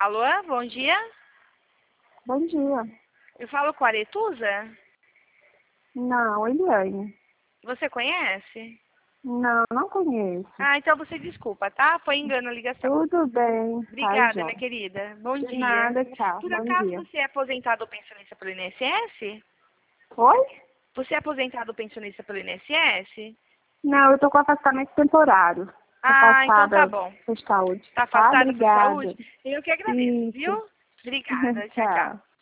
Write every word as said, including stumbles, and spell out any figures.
Alô, bom dia. Bom dia. Eu falo com a Aretusa? Não, Eliane. Você conhece? Não, não conheço. Ah, então você desculpa, tá? Foi engano a ligação. Tudo bem, tá, Obrigada, Jó. minha querida. Bom De dia. nada, tchau. Por Bom acaso dia. você é aposentado ou pensionista pelo I N S S? Oi? Você é aposentado ou pensionista pelo I N S S? Não, eu tô com afastamento temporário. Ah, então tá Afastada bom. por saúde. Tá Tá? afastada por Obrigada. saúde? Eu que agradeço, Isso. viu? Obrigada. Tchau, tchau. Tchau.